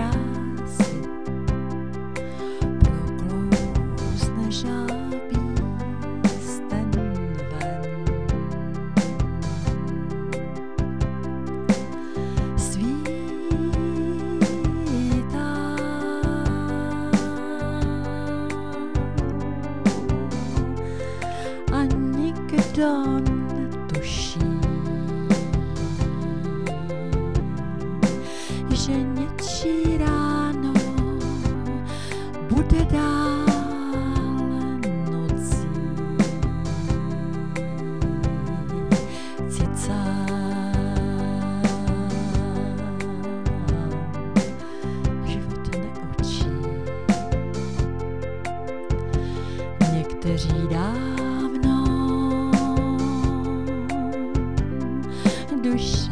krásy proklouzne žábí sten ven. Svítá a nikdo netuší, že něčí ráno bude dále nocí. Cicám život neučí. Někteří dávno duši